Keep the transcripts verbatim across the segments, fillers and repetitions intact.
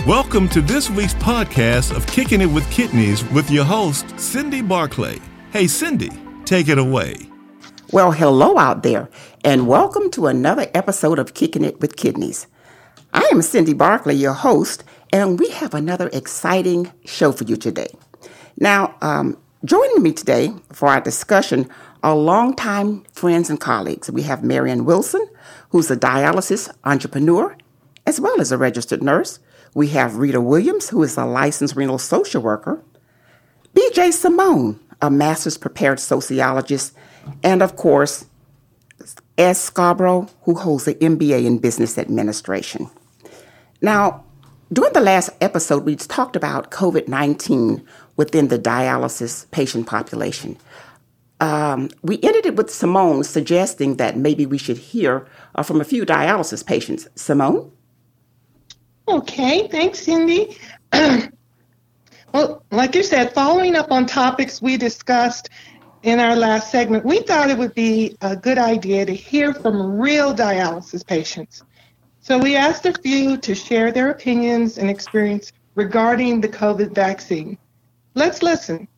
Welcome to this week's podcast of Kicking It with Kidneys with your host, Cindy Barclay. Hey, Cindy, take it away. Well, hello out there, and welcome to another episode of Kicking It with Kidneys. I am Cindy Barclay, your host, and we have another exciting show for you today. Now, um, joining me today for our discussion are longtime friends and colleagues. We have Marian Wilson, who's a dialysis entrepreneur, as well as a registered nurse. We have Rita Williams, who is a licensed renal social worker, B J Simone, a master's prepared sociologist, and of course, S. Scarborough, who holds an M B A in business administration. Now, during the last episode, we talked about covid nineteen within the dialysis patient population. Um, we ended it with Simone suggesting that maybe we should hear uh, from a few dialysis patients. Simone? Okay, thanks, Cindy. Well, like you said, following up on topics we discussed in our last segment, we thought it would be a good idea to hear from real dialysis patients. So we asked a few to share their opinions and experience regarding the COVID vaccine. Let's listen.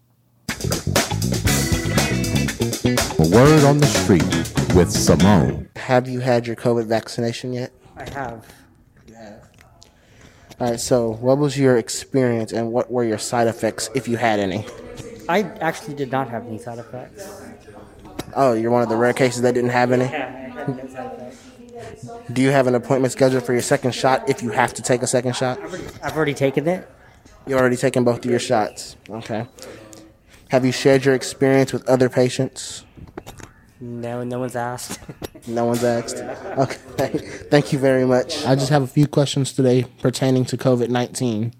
A word on the street with Simone. Have you had your COVID vaccination yet? I have. You have. All right, so what was your experience and what were your side effects, if you had any? I actually did not have any side effects. Oh, you're one of the rare cases that didn't have any? Yeah, I had no side effects. Do you have an appointment scheduled for your second shot if you have to take a second shot? I've already, I've already taken it. You've already taken both of your shots. Okay. Have you shared your experience with other patients? No, no one's asked. No one's asked? Okay. Thank you very much. I just have a few questions today pertaining to covid nineteen.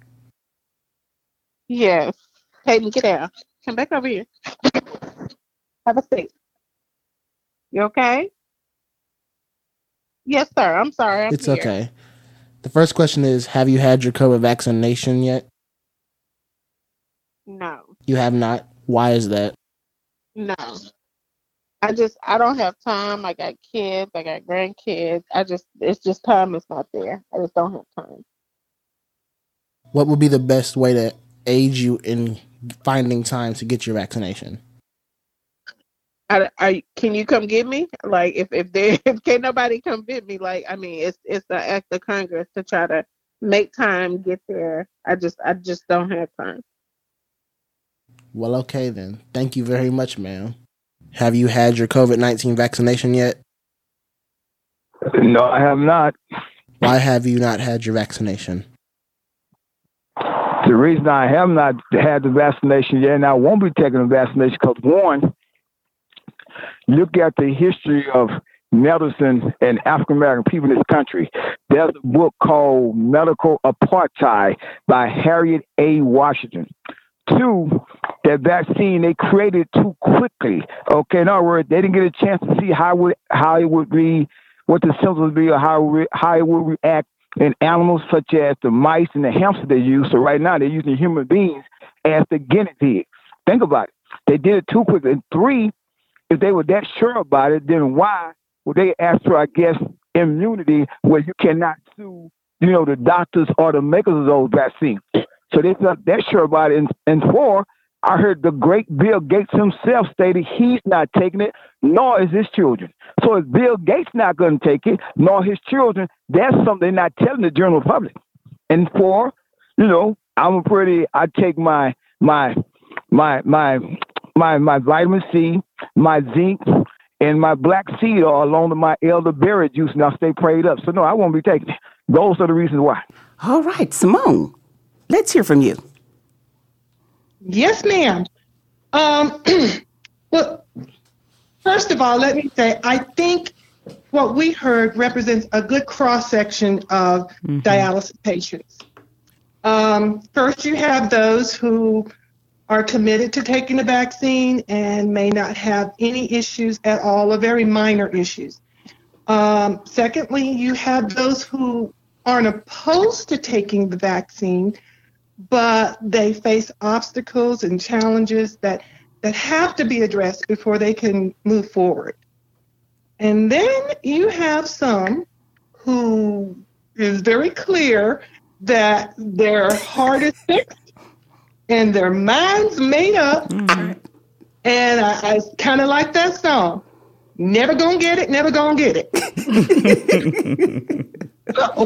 Yes. Hayden, get down. Come back over here. Have a seat. You okay? Yes, sir. I'm sorry. I'm It's here. okay. The first question is, have you had your COVID vaccination yet? No. You have not. Why is that? No. I just, I don't have time. I got kids. I got grandkids. I just, it's just time is not there. I just don't have time. What would be the best way to aid you in finding time to get your vaccination? I, I, can you come get me? Like, if, if there, if can't nobody come get me, like, I mean, it's, it's the act of Congress to try to make time get there. I just, I just don't have time. Well, okay then. Thank you very much, ma'am. Have you had your covid nineteen vaccination yet? No, I have not. Why have you not had your vaccination? The reason I have not had the vaccination yet, and I won't be taking the vaccination, because one, look at the history of medicine and African American people in this country. There's a book called Medical Apartheid by Harriet A. Washington. Two, that vaccine, they created too quickly. Okay, in other words, they didn't get a chance to see how it would, how it would be, what the symptoms would be, or how it, would, how it would react in animals such as the mice and the hamster they use. So right now they're using human beings as the guinea pig. Think about it. They did it too quickly. And three, if they were that sure about it, then why would they ask for, I guess, immunity where you cannot sue, you know, the doctors or the makers of those vaccines? So they're not that sure about it. And, and four, I heard the great Bill Gates himself stated he's not taking it, nor is his children. So if Bill Gates not going to take it, nor his children, that's something they're not telling the general public. And four, you know, I'm a pretty, I take my, my, my, my, my, my vitamin C, my zinc, and my black seed oil along with my elderberry juice, and I'll stay prayed up. So no, I won't be taking it. Those are the reasons why. All right, Simone, let's hear from you. Yes, ma'am. Um, well, first of all, let me say, I think what we heard represents a good cross-section of mm-hmm. dialysis patients. Um, first, you have those who are committed to taking the vaccine and may not have any issues at all, or very minor issues. Um, secondly, you have those who aren't opposed to taking the vaccine, but they face obstacles and challenges that, that have to be addressed before they can move forward. And then you have some who is very clear that their heart is fixed and their mind's made up. Mm-hmm. And I, I kind of like that song. Never gonna get it, never gonna get it. So,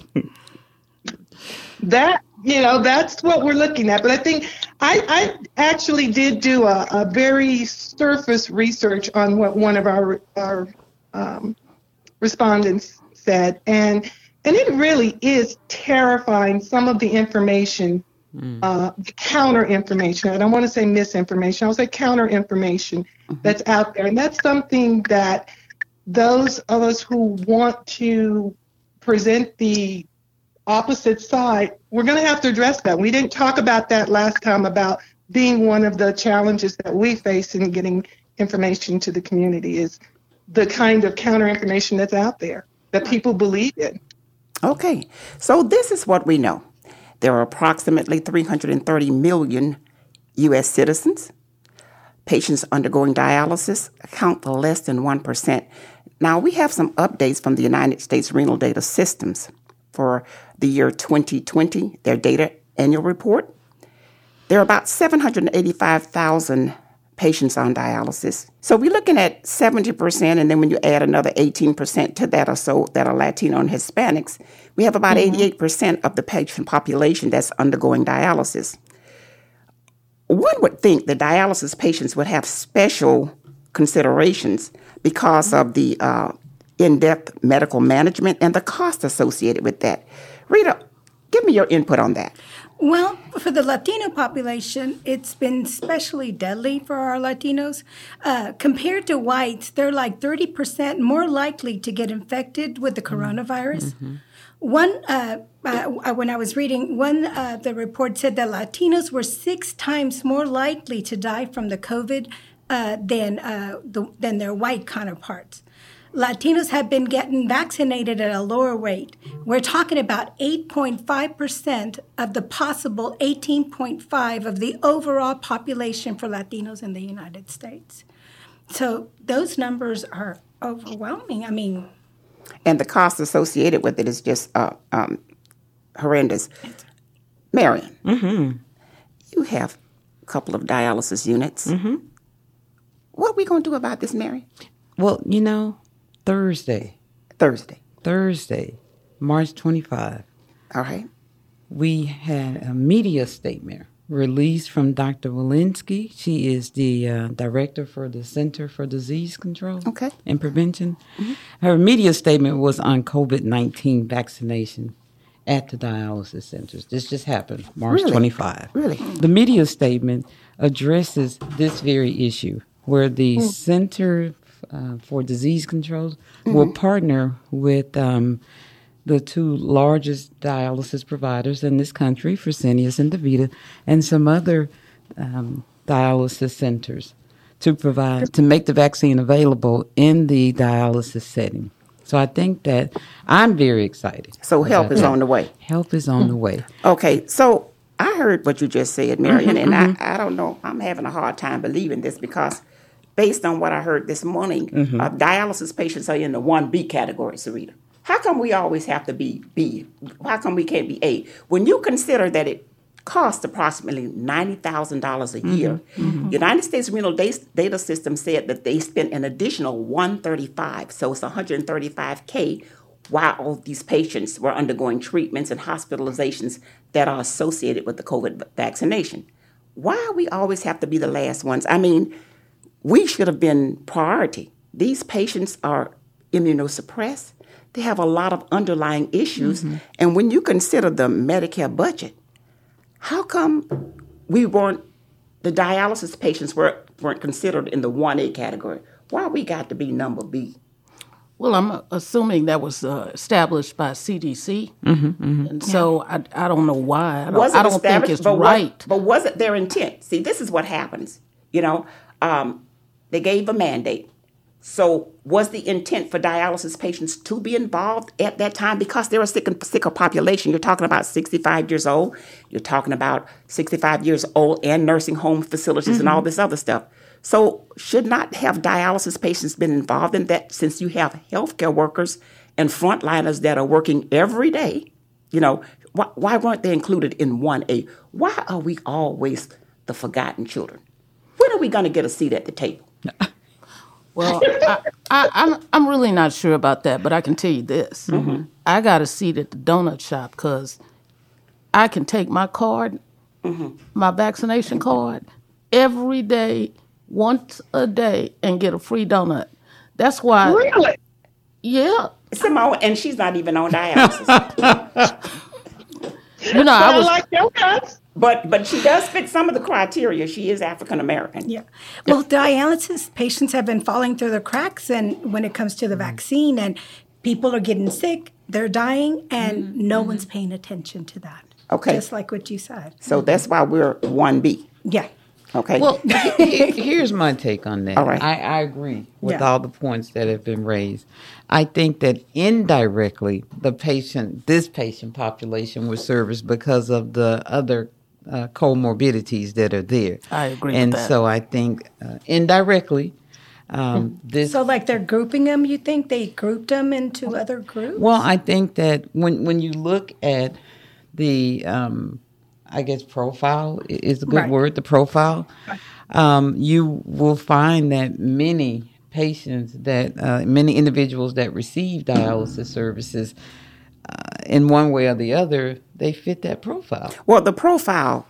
that, you know, that's what we're looking at. But I think I, I actually did do a, a very surface research on what one of our, our um, respondents said. And and it really is terrifying, some of the information, mm. uh, the counter information. I don't want to say misinformation. I'll say counter information mm-hmm. that's out there. And that's something that those of us who want to present the opposite side, we're going to have to address that. We didn't talk about that last time, about being one of the challenges that we face in getting information to the community is the kind of counter information that's out there that people believe in. Okay, so this is what we know. There are approximately three hundred thirty million U S citizens. Patients undergoing dialysis account for less than one percent. Now, we have some updates from the United States Renal Data Systems for the year twenty twenty, their data annual report. There are about seven hundred eighty-five thousand patients on dialysis. So we're looking at seventy percent, and then when you add another eighteen percent to that or so that are Latino and Hispanics, we have about mm-hmm. eighty-eight percent of the patient population that's undergoing dialysis. One would think the dialysis patients would have special considerations because of the uh, in-depth medical management and the cost associated with that. Rita, give me your input on that. Well, for the Latino population, it's been especially deadly for our Latinos. Uh, compared to whites, they're like thirty percent more likely to get infected with the coronavirus. Mm-hmm. One, uh, uh, when I was reading, one uh, the report said that Latinos were six times more likely to die from the COVID uh, than uh, the, than their white counterparts. Latinos have been getting vaccinated at a lower rate. We're talking about eight point five percent of the possible eighteen point five of the overall population for Latinos in the United States. So those numbers are overwhelming. I mean, and the cost associated with it is just uh, um, horrendous. Marion, mm-hmm. you have a couple of dialysis units. Mm-hmm. What are we going to do about this, Mary? Well, you know, Thursday. Thursday. Thursday, March twenty-fifth. All right. We had a media statement released from Doctor Walensky. She is the uh, director for the Center for Disease Control okay. and Prevention. Mm-hmm. Her media statement was on COVID nineteen vaccination at the dialysis centers. This just happened March really? twenty-fifth. Really? The media statement addresses this very issue, where the mm. Center uh, for Disease Control mm-hmm. will partner with um, the two largest dialysis providers in this country, Fresenius and DaVita, and some other um, dialysis centers to provide, to make the vaccine available in the dialysis setting. So I think that I'm very excited. So help is that. on the way. Help is on the way. Okay, so I heard what you just said, Marion, mm-hmm, and mm-hmm. I, I don't know, I'm having a hard time believing this because based on what I heard this morning, mm-hmm. uh, dialysis patients are in the one B category, Sarita. How come we always have to be B? How come we can't be A? When you consider that it costs approximately ninety thousand dollars a year, mm-hmm. United States Renal Data System said that they spent an additional one hundred thirty-five, so it's one hundred thirty-five K while all these patients were undergoing treatments and hospitalizations that are associated with the COVID vaccination. Why do we always have to be the last ones? I mean, we should have been priority. These patients are immunosuppressed. They have a lot of underlying issues. Mm-hmm. And when you consider the Medicare budget, how come we weren't, the dialysis patients were, weren't considered in the one A category? Why we got to be number B? Well, I'm assuming that was uh, established by C D C. Mm-hmm, mm-hmm. And so yeah. I, I don't know why. I don't, I don't think it's but right. Was, but was it their intent? See, this is what happens. You know, um, they gave a mandate. So was the intent for dialysis patients to be involved at that time? Because they're a sick, sicker population. You're talking about sixty-five years old. You're talking about sixty-five years old and nursing home facilities mm-hmm. and all this other stuff. So should not have dialysis patients been involved in that, since you have healthcare workers and frontliners that are working every day, you know, Why, why weren't they included in one A? Why are we always the forgotten children? When are we going to get a seat at the table? Well, I, I, I'm I'm really not sure about that, but I can tell you this: mm-hmm. I got a seat at the donut shop because I can take my card, mm-hmm. my vaccination card, every day, once a day, and get a free donut. That's why. Really? Yeah. Simone, and she's not even on dialysis. You know, I was like your guts. But but she does fit some of the criteria. She is African American. Yeah. Well, dialysis patients have been falling through the cracks, and when it comes to the vaccine, and people are getting sick, they're dying, and mm-hmm. no mm-hmm. one's paying attention to that. Okay. Just like what you said. So mm-hmm. that's why we're one B. Yeah. Okay. Well, he, here's my take on that. All right. I, I agree with yeah. all the points that have been raised. I think that indirectly, the patient, this patient population was serviced because of the other uh, comorbidities that are there. I agree and with that. so I think uh, indirectly, um, this. So, like they're grouping them. You think they grouped them into other groups? Well, I think that when when you look at the um, I guess profile is a good right. word, the profile, um, you will find that many patients that, uh, many individuals that receive dialysis services, uh, in one way or the other, they fit that profile. Well, the profile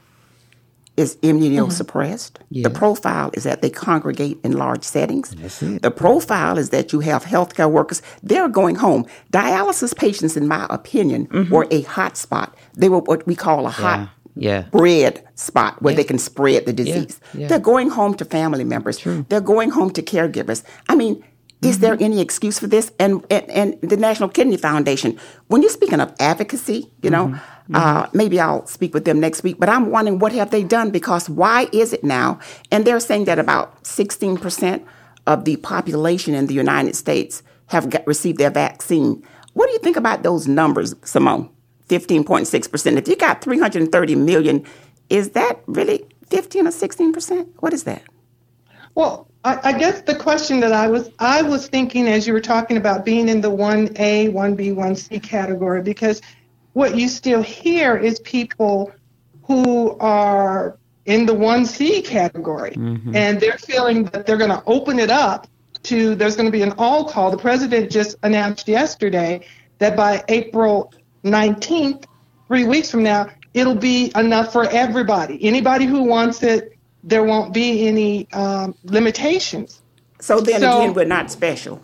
is immunosuppressed. Mm-hmm. Yes. The profile is that they congregate in large settings. That's it. The profile is that you have healthcare workers. They're going home. Dialysis patients, in my opinion, mm-hmm. were a hot spot. They were what we call a hot Yeah. Yeah. bread spot where Yeah. they can spread the disease. Yeah. Yeah. They're going home to family members. True. They're going home to caregivers. I mean, is mm-hmm. there any excuse for this? And, and and the National Kidney Foundation, when you're speaking of advocacy, you know, mm-hmm. uh, maybe I'll speak with them next week, but I'm wondering what have they done? Because why is it now? And they're saying that about sixteen percent of the population in the United States have got, received their vaccine. What do you think about those numbers, Simone? fifteen point six percent. If you got three hundred thirty million, is that really fifteen or sixteen percent? What is that? Well, I, I guess the question that I was I was thinking as you were talking about being in the one A, one B, one C category, because what you still hear is people who are in the one C category, mm-hmm. and they're feeling that they're going to open it up to, there's going to be an all call. The president just announced yesterday that by April nineteenth, three weeks from now, it'll be enough for everybody. Anybody who wants it, there won't be any um, limitations. So then so, again, we're not special.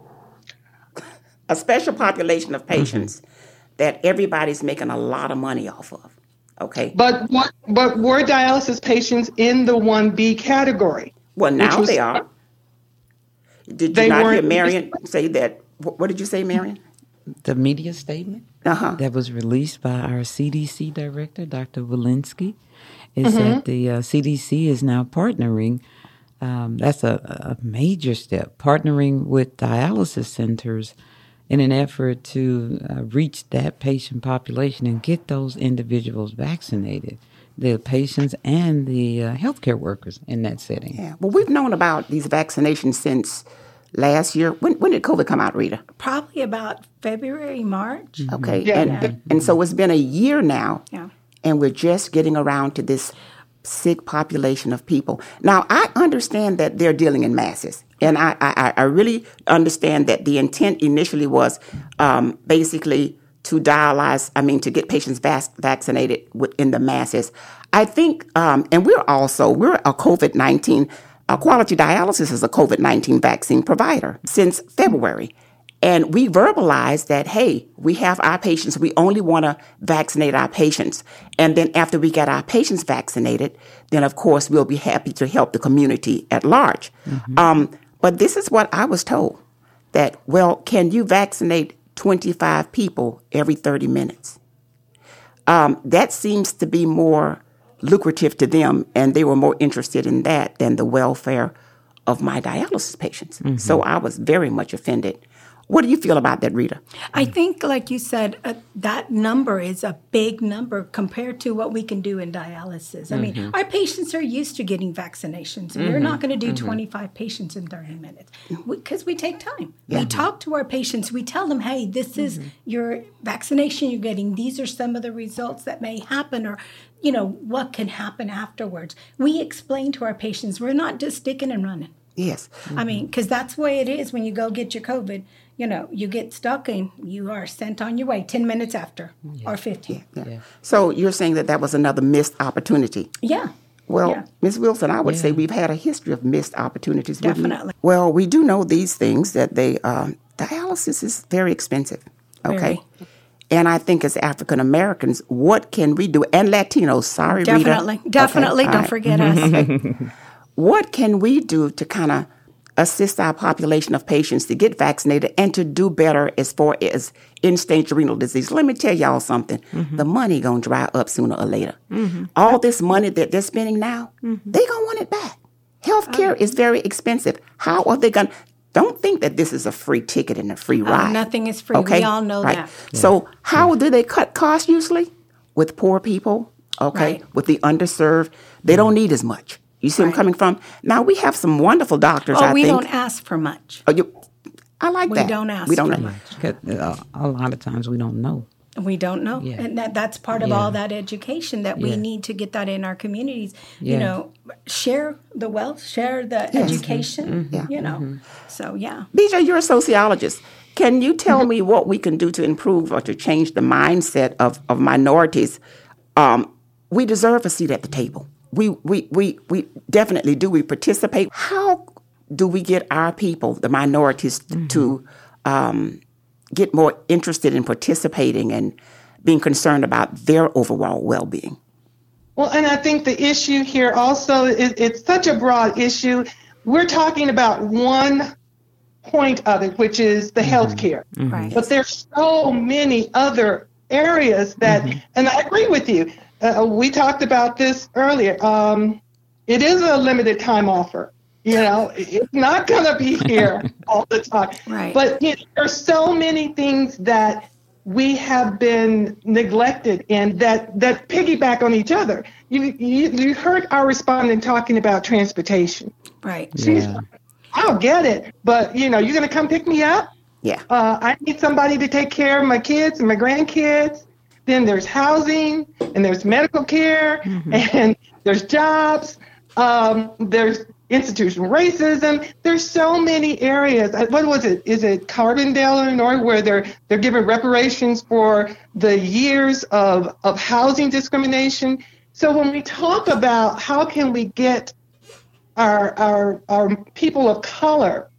A special population of patients mm-hmm. that everybody's making a lot of money off of. Okay. But what? But were dialysis patients in the one B category? Well, now was, they are. Did you not hear Marion say that? What did you say, Marion? The media statement uh-huh. that was released by our C D C director, Doctor Walensky, is mm-hmm. that the uh, C D C is now partnering. Um, that's a, a major step, partnering with dialysis centers in an effort to uh, reach that patient population and get those individuals vaccinated, the patients and the uh, healthcare workers in that setting. Yeah. Well, we've known about these vaccinations since last year. When when did COVID come out, Rita? Probably about February, March. Mm-hmm. Okay. Yeah. And, yeah. and so it's been a year now. Yeah. And we're just getting around to this sick population of people. Now, I understand that they're dealing in masses. And I, I, I really understand that the intent initially was um, basically to dialyze, I mean, to get patients vac- vaccinated in the masses. I think, um, and we're also, we're a COVID nineteen, uh, Quality Dialysis is a COVID nineteen vaccine provider since February. And we verbalized that, hey, we have our patients. We only want to vaccinate our patients. And then after we get our patients vaccinated, then, of course, we'll be happy to help the community at large. Mm-hmm. Um, but this is what I was told, that, well, can you vaccinate twenty-five people every thirty minutes? Um, that seems to be more lucrative to them, and they were more interested in that than the welfare of my dialysis patients. Mm-hmm. So I was very much offended What do you feel about that, Rita? I think, like you said, uh, that number is a big number compared to what we can do in dialysis. I mean, Mhm. our patients are used to getting vaccinations. Mhm. We're not going to do Mhm. twenty-five patients in thirty minutes because we, we take time. Yeah. We talk to our patients. We tell them, hey, this is your vaccination you're getting. These are some of the results that may happen, or, you know, what can happen afterwards. We explain to our patients, we're not just sticking and running. Yes. I mean, because that's the way it is when you go get your COVID. You know, you get stuck and you are sent on your way ten minutes after or fifteen. Yeah. So you're saying that that was another missed opportunity. Yeah. Well, Yeah. Miz Wilson, I would Yeah. say we've had a history of missed opportunities. wouldn't we? Definitely. Well, we do know these things, that they um, dialysis is very expensive. Okay. Very. And I think as African Americans, what can we do? And Latinos, sorry, Rita. Definitely. Definitely. Okay, Don't all forget us. Okay. What can we do to kind of assist our population of patients to get vaccinated and to do better as far as end-stage renal disease? Let me tell y'all something. The money going to dry up sooner or later. All this money that they're spending now, they going to want it back. Healthcare is very expensive. How are they going to? Don't think that this is a free ticket and a free Uh, ride. nothing is free. We all know right. that. So how do they cut costs usually? With poor people, okay? Right. With the underserved. They don't need as much. You see where I'm coming from? Now, we have some wonderful doctors, Oh, I we think. don't ask for much. Oh, you, I like We that. don't ask We don't for know. much. Uh, a lot of times we don't know. We don't know. Yeah. And that, that's part of Yeah. all that education that we Yeah. need to get that in our communities. Yeah. You know, share the wealth, share the Yes. education, Mhm. Yeah. you know. So, yeah. B J, you're a sociologist. Can you tell me what we can do to improve or to change the mindset of, of minorities? Um, we deserve a seat at the table. We, we, we, we definitely do. We participate. How do we get our people, the minorities, Mm-hmm. to um, get more interested in participating and being concerned about their overall well-being? Well, and I think the issue here also is it's such a broad issue. We're talking about one point of it, which is the healthcare. Right. But there's so many other areas that, and I agree with you. Uh, we talked about this earlier. Um, it is a limited time offer. You know, it's not going to be here all the time. Right. But you know, there's so many things that we have been neglected and that, that piggyback on each other. You, you you heard our respondent talking about transportation. Right. She's, I'll get it, but you know, you're going to come pick me up? Yeah. Uh, I need somebody to take care of my kids and my grandkids. Then there's housing, and there's medical care, and there's jobs. Um, there's institutional racism. There's so many areas. Uh, What was it? Is it Carbondale, Illinois, where they're they're giving reparations for the years of of housing discrimination? So when we talk about how can we get our our our people of color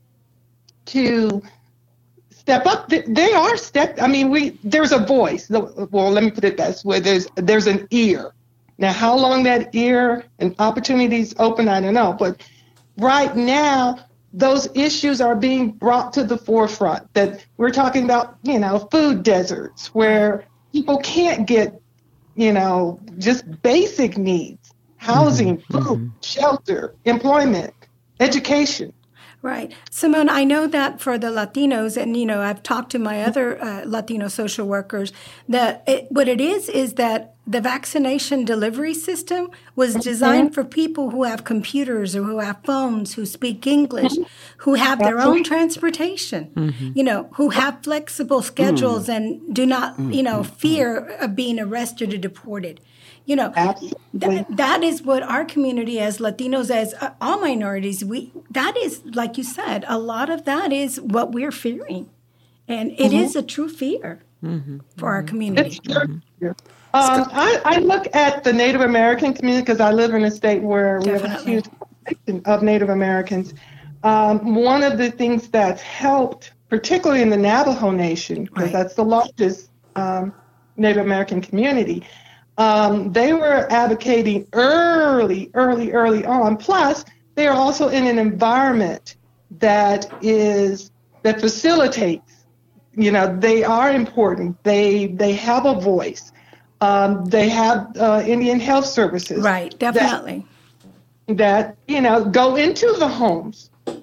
to step up, They- they are step. I mean, we there's a voice. Well, let me put it this way: there's there's an ear. Now, how long that ear and opportunities open, I don't know. But right now, those issues are being brought to the forefront. That we're talking about, you know, food deserts where people can't get, you know, just basic needs: housing, food, shelter, employment, education. Right. Simone, I know that for the Latinos, and, you know, I've talked to my other uh, Latino social workers, that it, what it is is that the vaccination delivery system was designed for people who have computers or who have phones, who speak English, who have their own transportation, you know, who have flexible schedules and do not, you know, fear of being arrested or deported. You know, th- that is what our community as Latinos, as uh, all minorities, we that is, like you said, a lot of that is what we're fearing. And it is a true fear for our community. Um, I, I look at the Native American community because I live in a state where we have a huge population of Native Americans. Um, one of the things that's helped, particularly in the Navajo Nation, because that's the largest um, Native American community, um, they were advocating early, early, early on. Plus, they are also in an environment that is that facilitates. You know, they are important. They they have a voice. Um, they have uh, Indian Health Services. Right, definitely. That, that, you know, go into the homes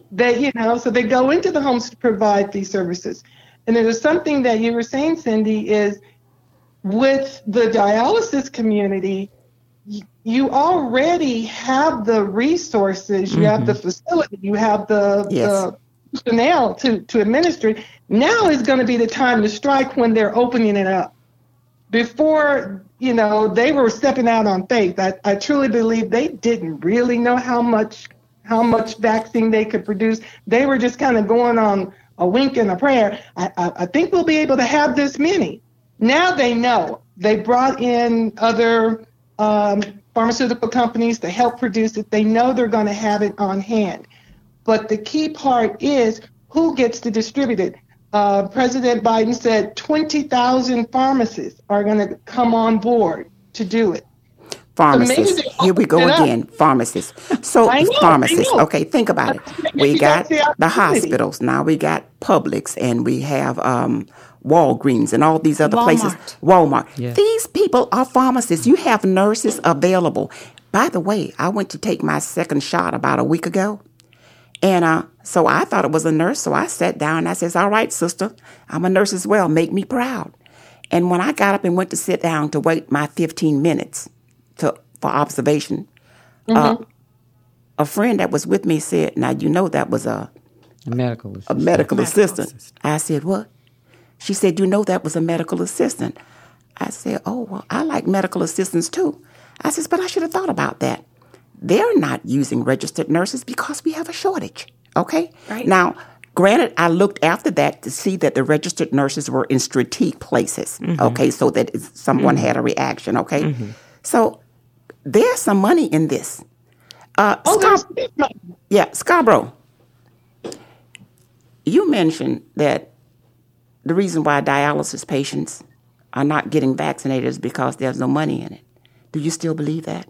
They, you know, so they go into the homes to provide these services. And there's something that you were saying, Cindy, is with the dialysis community, you already have the resources, you mm-hmm. have the facility, you have the, yes. the personnel to, to administer it. Now is going to be the time to strike when they're opening it up. Before, you know, they were stepping out on faith. I, I truly believe they didn't really know how much how much vaccine they could produce. They were just kind of going on a wink and a prayer. I, I, I think we'll be able to have this many. Now they know. They brought in other um, pharmaceutical companies to help produce it. They know they're going to have it on hand. But the key part is who gets to distribute it. Uh, President Biden said twenty thousand pharmacists are going to come on board to do it. Pharmacists. So Here we go again. Pharmacists. So know, pharmacists. Okay, think about it. We got the hospitals. Now we got Publix, and we have um, Walgreens and all these other Walmart. places. Walmart. Yeah. These people are pharmacists. You have nurses available. By the way, I went to take my second shot about a week ago. And uh, so I thought it was a nurse. So I sat down and I says, all right, sister, I'm a nurse as well. Make me proud. And when I got up and went to sit down to wait my fifteen minutes to for observation, mm-hmm. uh, a friend that was with me said, now, you know, that was a, a medical assistant. A medical assistant. assistant. I said, what? She said, you know, that was a medical assistant. I said, oh, well, I like medical assistants too. I said, but I should have thought about that. They're not using registered nurses because we have a shortage, okay? Right. Now, granted, I looked after that to see that the registered nurses were in strategic places, mm-hmm. okay, so that someone mm-hmm. had a reaction, okay? Mm-hmm. So there's some money in this. Uh, oh, Scar- yeah, Scarborough, you mentioned that the reason why dialysis patients are not getting vaccinated is because there's no money in it. Do you still believe that?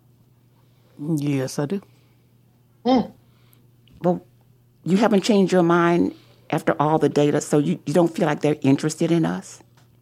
Yes, I do. Mm. Well, you haven't changed your mind after all the data, so you, you don't feel like they're interested in us?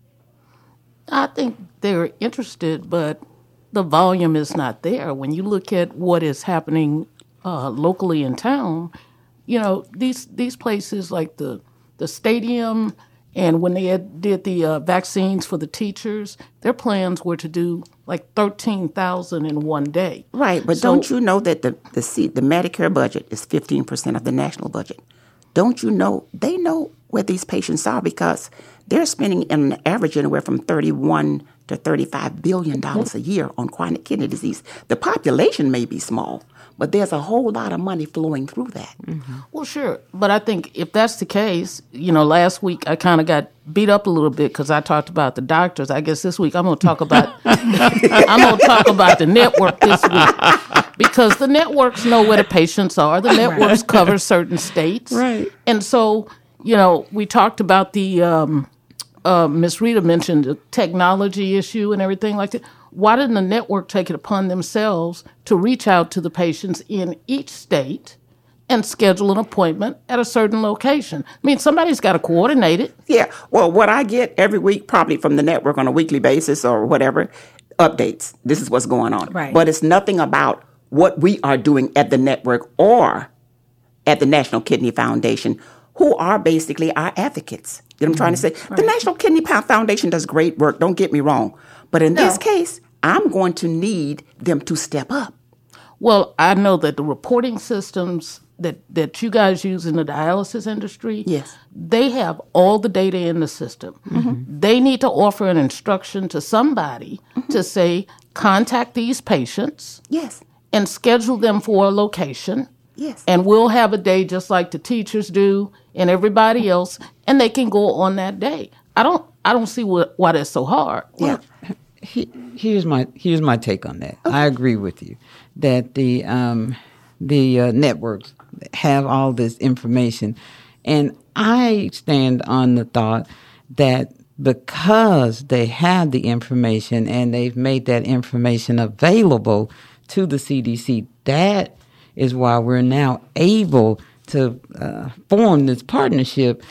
I think they're interested, but the volume is not there. When you look at what is happening uh, locally in town, you know, these these places like the the stadium, and when they had, did the uh, vaccines for the teachers, their plans were to do like thirteen thousand in one day. Right, but so, don't you know that the the, C, the Medicare budget is fifteen percent of the national budget? Don't you know, they know where these patients are because they're spending an average anywhere from thirty-one to thirty-five billion dollars a year on chronic kidney disease. The population may be small, but there's a whole lot of money flowing through that. Mm-hmm. Well, sure. But I think if that's the case, you know, last week I kind of got beat up a little bit because I talked about the doctors. I guess this week I'm going to talk about I'm going to talk about the network this week because the networks know where the patients are. The networks cover certain states. Right. And so, you know, we talked about the um, uh, Miz Rita mentioned the technology issue and everything like that. Why didn't the network take it upon themselves to reach out to the patients in each state and schedule an appointment at a certain location? I mean, somebody's got to coordinate it. Yeah. Well, what I get every week, probably from the network on a weekly basis or whatever, updates. This is what's going on. Right. But it's nothing about what we are doing at the network or at the National Kidney Foundation, who are basically our advocates. You know what I'm trying to say? Right. The National Kidney Foundation does great work. Don't get me wrong. But in no. this case, I'm going to need them to step up. Well, I know that the reporting systems that, that you guys use in the dialysis industry, yes, they have all the data in the system. Mm-hmm. They need to offer an instruction to somebody mm-hmm. to say, contact these patients. Yes. And schedule them for a location. Yes. And we'll have a day just like the teachers do and everybody else, and they can go on that day. I don't I don't see what, why that's so hard. Yeah. He, here's my here's my take on that. Okay. I agree with you that the um, the uh, networks have all this information, and I stand on the thought that because they have the information and they've made that information available to the C D C, that is why we're now able to uh, form this partnership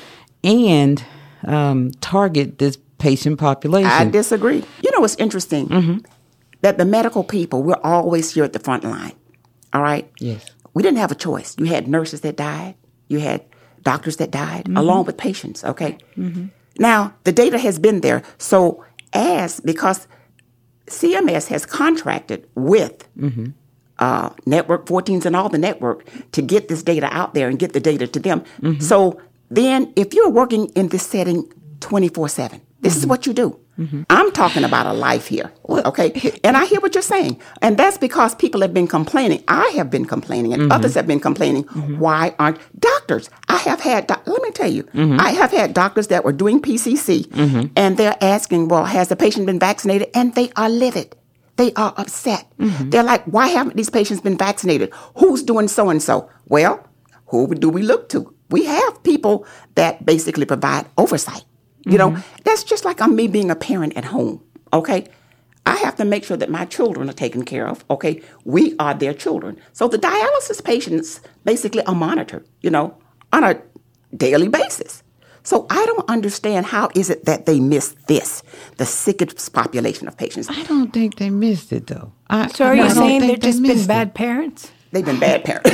and um, target this patient population. I disagree. You know what's interesting? Mm-hmm. That the medical people, we're always here at the front line. All right? Yes. we didn't have a choice. You had nurses that died. You had doctors that died, Mm-hmm. along with patients, okay? Mm-hmm. Now, the data has been there. So as, because C M S has contracted with Mm-hmm. uh, Network fourteens and all the network to get this data out there and get the data to them. Mm-hmm. So then if you're working in this setting twenty-four seven, this is what you do. Mm-hmm. I'm talking about a life here, okay? And I hear what you're saying. And that's because people have been complaining. I have been complaining, and Mm-hmm. others have been complaining. Why aren't doctors? I have had, doc- let me tell you, Mm-hmm. I have had doctors that were doing P C C, and they're asking, well, has the patient been vaccinated? And they are livid. They are upset. Mm-hmm. They're like, why haven't these patients been vaccinated? Who's doing so-and-so? Well, who do we look to? We have people that basically provide oversight. You know, that's just like I'm me being a parent at home, okay? I have to make sure that my children are taken care of, okay? We are their children. So the dialysis patients basically are monitored, you know, on a daily basis. So I don't understand how is it that they miss this, the sickest population of patients. I don't think they missed it, though. I, So are I you don't saying think they've just they been missed bad it. parents? They've been bad parents.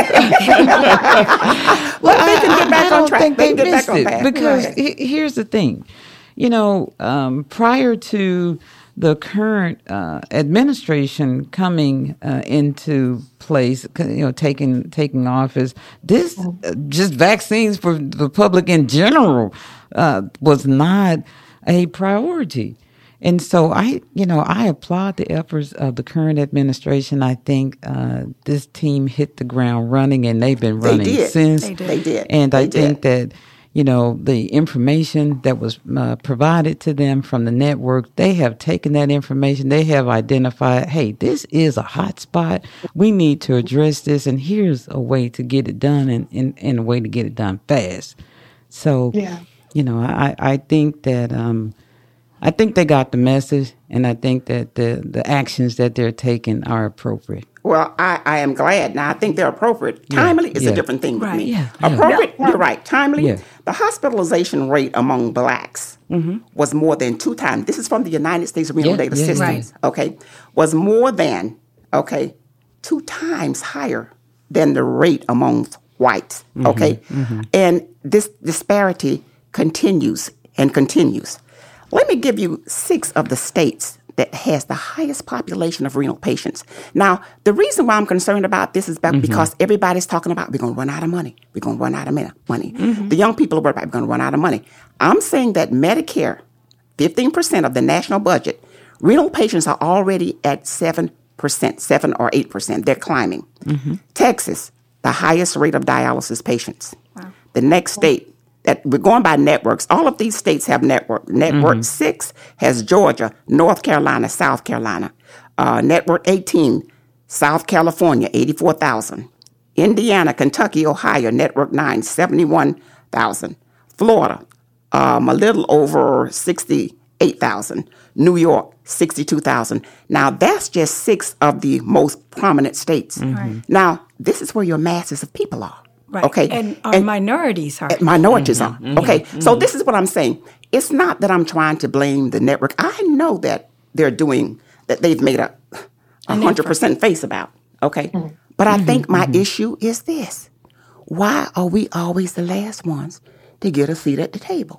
Well, they can I, get back I on don't track. think They they, can get missed back on it path. because Right. he- here's the thing, you know, um, prior to the current uh, administration coming uh, into place, you know, taking taking office, this uh, just vaccines for the public in general uh, was not a priority. And so I, you know, I applaud the efforts of the current administration. I think uh, this team hit the ground running, and they've been They running did. since. They did. They did. And I They think did. that, you know, the information that was uh, provided to them from the network, they have taken that information. They have identified, hey, this is a hot spot. We need to address this, and here's a way to get it done, and, and, and a way to get it done fast. So, Yeah. you know, I, I think that um, I think they got the message, and I think that the, the actions that they're taking are appropriate. Well, I, I am glad. Now, I think they're appropriate. Yeah, Timely is yeah. a different thing with Right. me. Yeah, yeah. Appropriate, you're right. Timely, Yeah. the hospitalization rate among blacks was more than two times. This is from the United States Renal Yeah, Data yeah, Systems, okay, was more than, okay, two times higher than the rate among whites, okay? And this disparity continues and continues. Let me give you six of the states that has the highest population of renal patients. Now, the reason why I'm concerned about this is about because everybody's talking about we're going to run out of money. We're going to run out of mon- money. The young people are worried about we're going to run out of money. I'm saying that Medicare, fifteen percent of the national budget, renal patients are already at seven percent, seven or eight percent. They're climbing. Texas, the highest rate of dialysis patients. The next state, that we're going by networks. All of these states have network. Network six has Georgia, North Carolina, South Carolina. Uh, network eighteen, South California, eighty-four thousand. Indiana, Kentucky, Ohio, network nine, seventy-one thousand. Florida, um, a little over sixty-eight thousand. New York, sixty-two thousand. Now, that's just six of the most prominent states. Right. Now, this is where your masses of people are. Right. Okay. And our minorities are. Minorities are. Okay. So this is what I'm saying. It's not that I'm trying to blame the network. I know that they're doing, that they've made a one hundred percent face about. Okay. But I think my issue is this. Why are we always the last ones to get a seat at the table?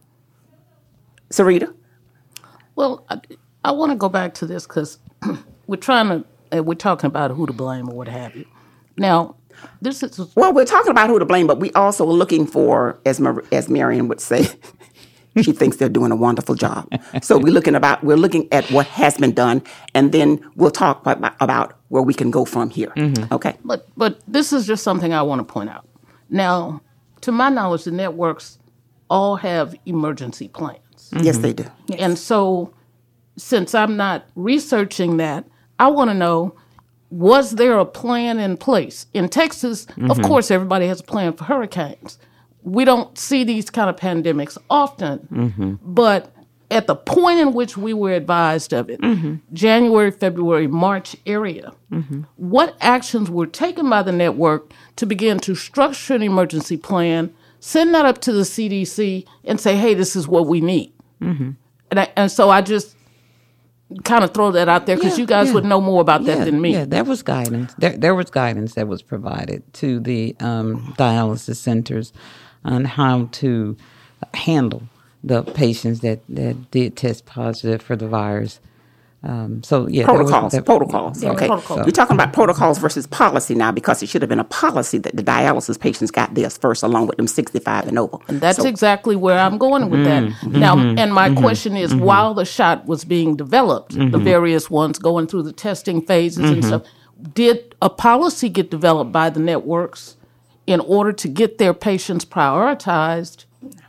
Sarita? Well, I, I want to go back to this because we're trying to, uh, we're talking about who to blame or what have you. Now, this is Well, we're talking about who to blame, but we also are looking for, as Mar- as Marion would say, she thinks they're doing a wonderful job. So we're looking about we're looking at what has been done, and then we'll talk about, about where we can go from here. Okay. But but this is just something I want to point out. Now, to my knowledge, the networks all have emergency plans. Yes, they do. And so, since I'm not researching that, I want to know, was there a plan in place? In Texas, of course, everybody has a plan for hurricanes. We don't see these kind of pandemics often, but at the point in which we were advised of it, January, February, March area, what actions were taken by the network to begin to structure an emergency plan, send that up to the C D C, and say, hey, this is what we need? And, I, and so I just, kind of throw that out there because Yeah, you guys yeah. would know more about Yeah, that than me. Yeah, there was guidance. There, there was guidance that was provided to the um, dialysis centers on how to handle the patients that, that did test positive for the virus. Um, so yeah, there was- Protocols, there- protocols. yeah, Okay, protocols. you're talking about protocols versus policy now, because it should have been a policy that the dialysis patients got theirs first, along with them sixty-five and over. And that's So- exactly where I'm going with that. Mhm, Now, mhm, and my mhm, question is, mhm. while the shot was being developed, the Mhm. various ones going through the testing phases and Mhm. stuff, did a policy get developed by the networks in order to get their patients prioritized?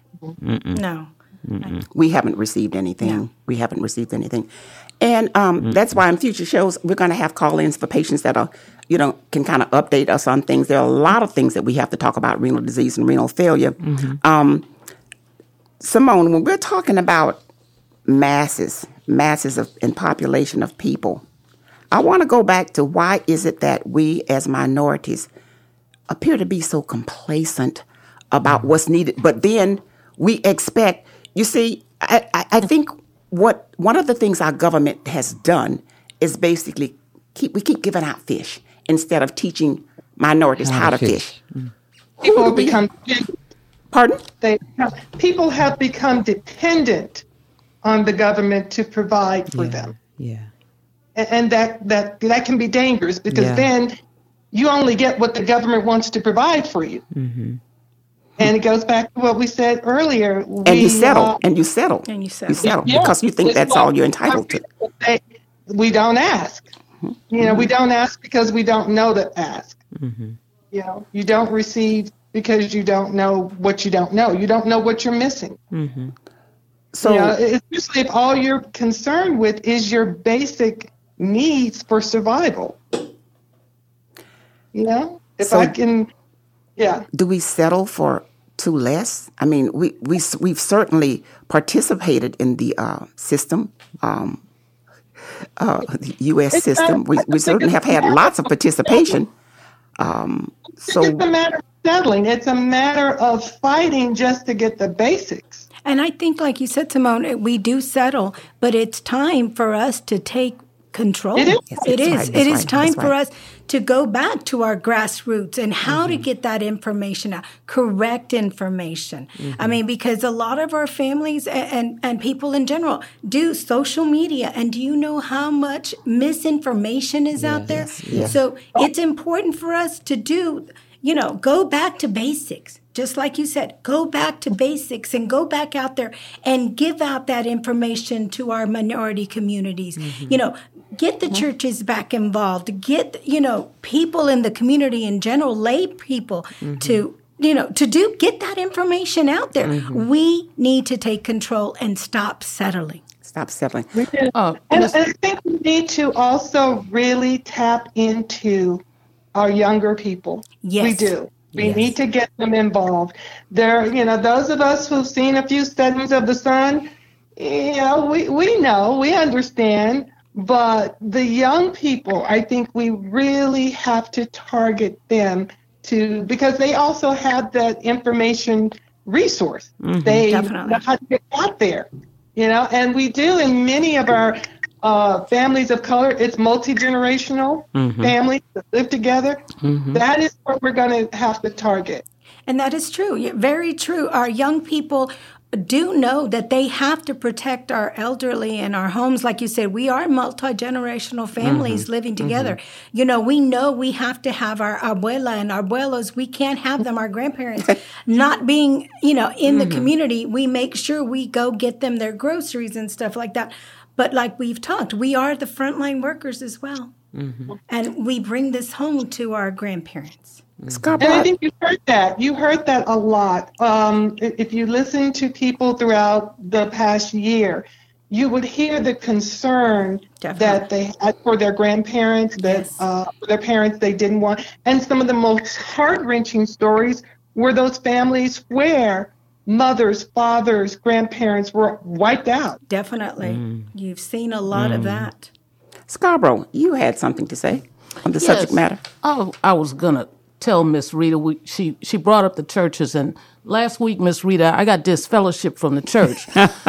No. We haven't received anything. We haven't received anything. And um, that's why in future shows, we're going to have call-ins for patients that are, you know, can kind of update us on things. There are a lot of things that we have to talk about, renal disease and renal failure. Um, Simone, when we're talking about masses, masses of in population of people, I want to go back to why is it that we as minorities appear to be so complacent about what's needed, but then we expect, you see, I, I, I think what one of the things our government has done is basically keep we keep giving out fish instead of teaching minorities how, to fish. People have become Pardon? They people have become dependent on the government to provide for them, Yeah. and, and that that that can be dangerous because Yeah. then you only get what the government wants to provide for you. Mm-hmm. And it goes back to what we said earlier. And we, you settle, uh, and you settle, and you you settle Yeah. because you think It's that's like- all you're entitled to. they- we don't ask. You know, we don't ask because we don't know to ask. You know, you don't receive because you don't know what you don't know. You don't know what you're missing. So, you know, especially if all you're concerned with is your basic needs for survival. You know, if So- I can, yeah. do we settle for too less? I mean, we we we've certainly participated in the uh, system, um, uh, the U S system. We we certainly have had lots of participation. Um, so It's a matter of settling. It's a matter of fighting just to get the basics. And I think, like you said, Simone, we do settle, but it's time for us to take control. It is. It Yes, that's is. right, It that's is right, time that's for right. us to go back to our grassroots and how to get that information out, correct information. I mean, because a lot of our families and, and, and people in general do social media. And do you know how much misinformation is out there? yes. So it's important for us to do, you know, go back to basics. Just like you said, go back to basics and go back out there and give out that information to our minority communities. You know, get the churches back involved. Get, you know, people in the community in general, lay people to, you know, to do, get that information out there. We need to take control and stop settling. stop settling. Oh, And, Miss- and I think we need to also really tap into our younger people. Yes. We do. We Yes. need to get them involved. There, you know, those of us who've seen a few settings of the sun, you know, we, we know, we understand, but the young people, I think we really have to target them to, because they also have that information resource. They Definitely. know how to get out there, you know, and we do in many of our uh, families of color. It's multi-generational families that live together. That is what we're going to have to target. And that is true. Yeah, very true. Our young people do know that they have to protect our elderly and our homes. Like you said, we are multi-generational families living together. You know, we know we have to have our abuela and abuelos. We can't have them, our grandparents, not being, you know, in the community. We make sure we go get them their groceries and stuff like that. But like we've talked, we are the frontline workers as well. And we bring this home to our grandparents. Scott, And I think you heard that. You heard that a lot. Um, i- if you listen to people throughout the past year, you would hear the concern that they had for their grandparents, that uh, for their parents they didn't want. And some of the most heart-wrenching stories were those families where mothers, fathers, grandparents were wiped out. Definitely. You've seen a lot of that. Scarborough, you had something to say on the Yes. subject matter. Oh, I was gonna tell Miss Rita. We, she she brought up the churches, and last week, Miss Rita, I got disfellowship from the church.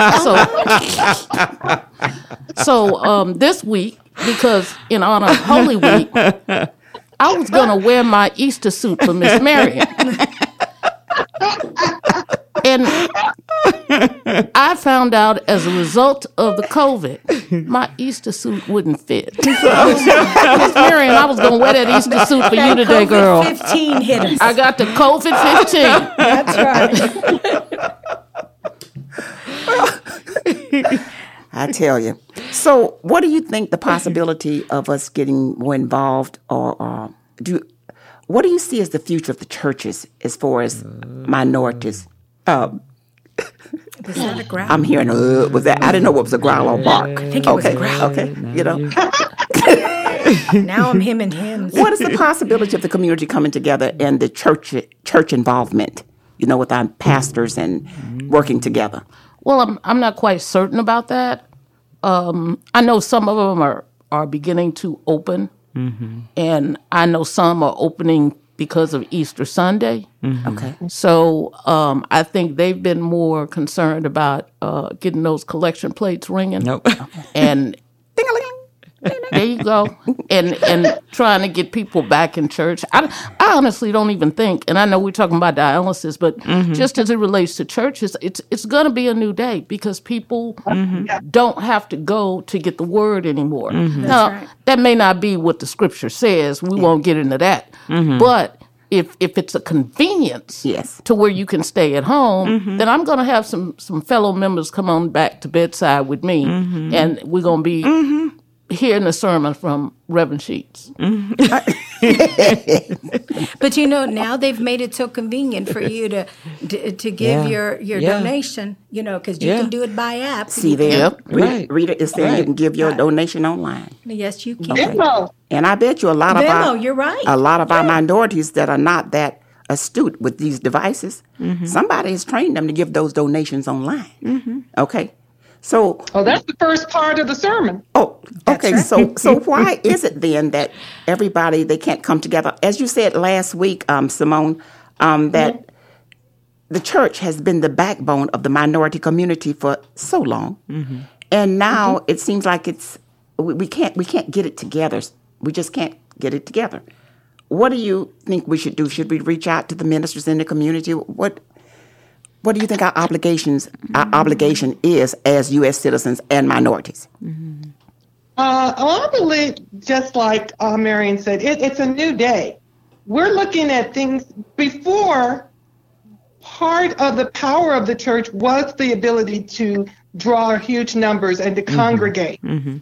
so so um, this week, because in honor of Holy Week, I was gonna wear my Easter suit for Miss Marion. And I found out as a result of the COVID, my Easter suit wouldn't fit. Miss Marion, I was going to wear that Easter suit for you today, girl. COVID fifteen hit us. I got the COVID fifteen. That's right. I tell you. So, what do you think the possibility of us getting more involved, or uh, do? What do you see as the future of the churches as far as minorities? Uh, Was that a growl? I'm hearing uh, was that? I didn't know what was a growl or bark. I think it okay, was a growl. okay, you know. Now I'm him and him. What is the possibility of the community coming together and the church church involvement? You know, with our pastors and working together. Well, I'm I'm not quite certain about that. Um, I know some of them are are beginning to open. Mm-hmm. And I know some are opening because of Easter Sunday. Mm-hmm. Okay. So um, I think they've been more concerned about uh, getting those collection plates ringing. Nope. And there you go. And and trying to get people back in church. I, I honestly don't even think, and I know we're talking about dialysis, but mm-hmm. just as it relates to churches, it's it's going to be a new day because people mm-hmm. don't have to go to get the word anymore. Mm-hmm. Now, right. that may not be what the scripture says. We won't get into that. Mm-hmm. But if if it's a convenience yes. to where you can stay at home, mm-hmm. then I'm going to have some, some fellow members come on back to bedside with me, mm-hmm. and we're going to be... Mm-hmm. hearing a sermon from Reverend Sheets. But you know, now they've made it so convenient for you to to, to give yeah. your, your yeah. donation, you know, because you yeah. can do it by app. See there, yep. Rita, right. Rita is saying right. you can give your right. donation online. Yes, you can. Okay. And I bet you a lot of Venmo, our, you're right. a lot of yeah. our minorities that are not that astute with these devices, mm-hmm. somebody has trained them to give those donations online. Mm-hmm. Okay. So, oh, that's the first part of the sermon. Oh, okay. Right. So, so why is it then that everybody they can't come together? As you said last week, um, Simone, um, that mm-hmm. the church has been the backbone of the minority community for so long, mm-hmm. and now mm-hmm. it seems like it's we, we can't we can't get it together. We just can't get it together. What do you think we should do? Should we reach out to the ministers in the community? What What do you think our obligations, our obligation is as U S citizens and minorities? Mm-hmm. Uh, I believe, just like uh, Marion said, it, it's a new day. We're looking at things before. Part of the power of the church was the ability to draw huge numbers and to mm-hmm. congregate. Mm-hmm.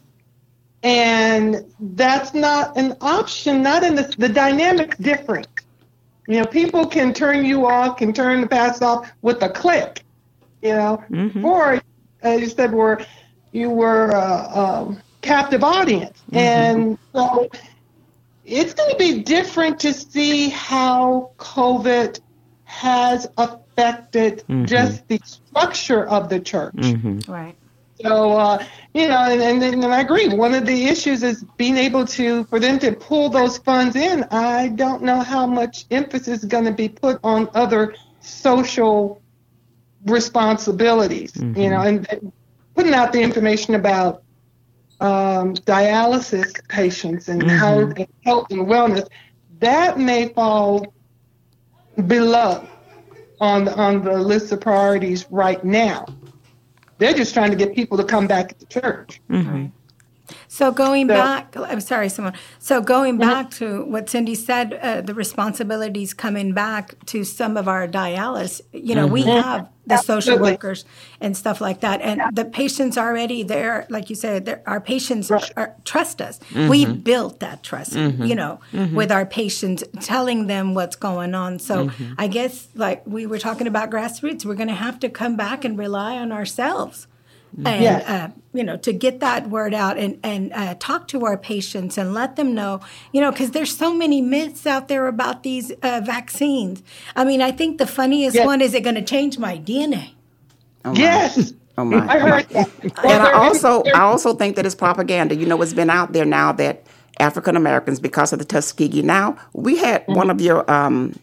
And that's not an option, not in the, the dynamic's different. You know, people can turn you off, can turn the pass off with a click, you know. Mm-hmm. Or, as you said, were you were a uh, um, captive audience. Mm-hmm. And so it's going to be different to see how COVID has affected mm-hmm. just the structure of the church. Mm-hmm. Right. So, uh, you know, and, and, and I agree. One of the issues is being able to, for them to pull those funds in. I don't know how much emphasis is going to be put on other social responsibilities, mm-hmm. you know, and, and putting out the information about um, dialysis patients and mm-hmm. how and health and wellness. That may fall below on the, on the list of priorities right now. They're just trying to get people to come back to church. Mm-hmm. So going so, back, I'm sorry, Simone. So going back to what Cindy said, uh, the responsibilities coming back to some of our dialysis, you know, mm-hmm. we have the social Absolutely. workers and stuff like that. And yeah. the patients already there, like you said, our patients right. are, trust us. Mm-hmm. We've built that trust, mm-hmm. you know, mm-hmm. with our patients, telling them what's going on. So mm-hmm. I guess like we were talking about grassroots, we're going to have to come back and rely on ourselves. And, yes. uh, you know, to get that word out and, and uh, talk to our patients and let them know, you know, because there's so many myths out there about these uh, vaccines. I mean, I think the funniest yes. one is, it going to change my D N A? Oh yes. Oh, my. I heard that. And I also, I also think that it's propaganda. You know, it's been out there now that African Americans because of the Tuskegee. Now, we had mm-hmm. one of your, um,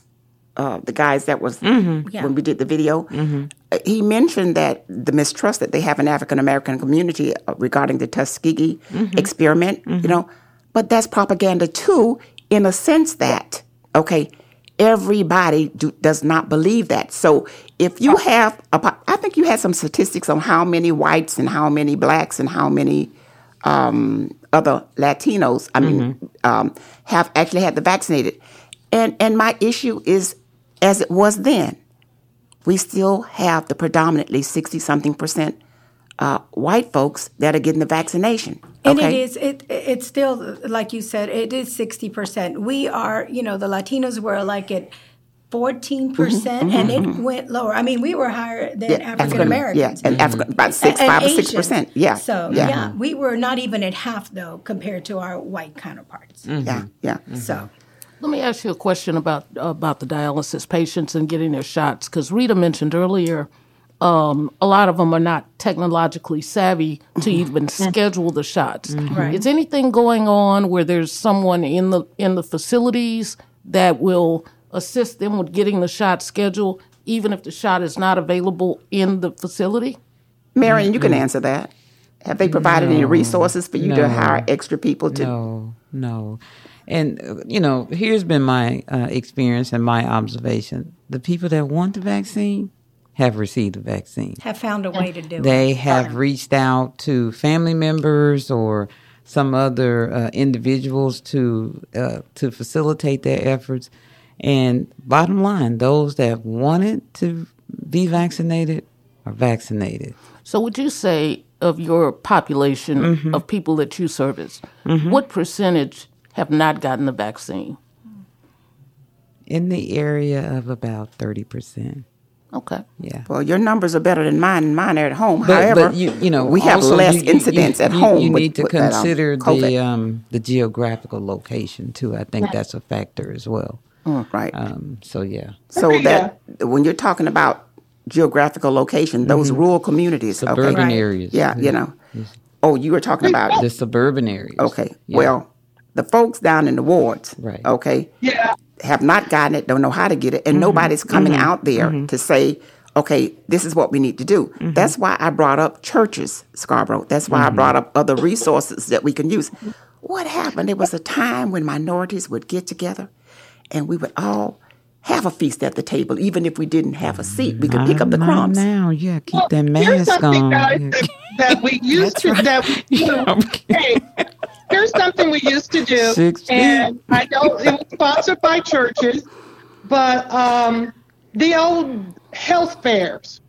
uh, the guys that was, mm-hmm. yeah. when we did the video, mm-hmm. uh, he mentioned that the mistrust that they have in the African American community uh, regarding the Tuskegee mm-hmm. experiment, mm-hmm. you know, but that's propaganda too, in a sense that, okay, everybody do, does not believe that. So if you have, a, I think you had some statistics on how many whites and how many blacks and how many um, other Latinos, I mean, mm-hmm. um, have actually had the vaccinated. And and my issue is, as it was then, we still have the predominantly sixty-something percent uh, white folks that are getting the vaccination. And okay? it is, it it's still, like you said, it is sixty percent. We are, you know, the Latinos were like at fourteen percent, mm-hmm, and mm-hmm. it went lower. I mean, we were higher than yeah, African Americans. Yeah, and African, about six, and, five and or six percent. Yeah. So, yeah. yeah, we were not even at half, though, compared to our white counterparts. Mm-hmm. Yeah, yeah. Mm-hmm. So. Let me ask you a question about about the dialysis patients and getting their shots, because Rita mentioned earlier um, a lot of them are not technologically savvy to even schedule the shots. Mm-hmm. Right. Is anything going on where there's someone in the in the facilities that will assist them with getting the shot scheduled, even if the shot is not available in the facility? Marion, you can answer that. Have they provided no, any resources for you no, to hire extra people to? No, no. And, uh, you know, here's been my uh, experience and my observation. The people that want the vaccine have received the vaccine. Have found a way to do they it. They have reached out to family members or some other uh, individuals to uh, to facilitate their efforts. And bottom line, those that wanted to be vaccinated are vaccinated. So would you say of your population mm-hmm. of people that you service, mm-hmm. what percentage have not gotten the vaccine? In the area of about thirty percent. Okay. Yeah. Well, your numbers are better than mine, and mine are at home. But, However, but you, you know, we have also less you, you, incidents you, at you, home. You with, need to with consider that, um, the um, the geographical location too. I think that's a factor as well. Mm, right. Um, so yeah. So that when you're talking about geographical location, those mm-hmm. rural communities, suburban okay. areas. Yeah, you know. Oh, you were talking about the suburban areas. Okay. Yeah. Well, the folks down in the wards, right. okay, yeah. have not gotten it, don't know how to get it, and mm-hmm. nobody's coming mm-hmm. out there mm-hmm. to say, okay, this is what we need to do. Mm-hmm. That's why I brought up churches, Scarborough. That's why mm-hmm. I brought up other resources that we can use. What happened? There was a time when minorities would get together, and we would all have a feast at the table. Even if we didn't have a seat, we could pick up the crumbs. Now, yeah, keep well, that mask on. Guys, that we used to, right. that we do. Hey, here's something we used to do, Six and I know it was sponsored by churches, but um, the old health fairs.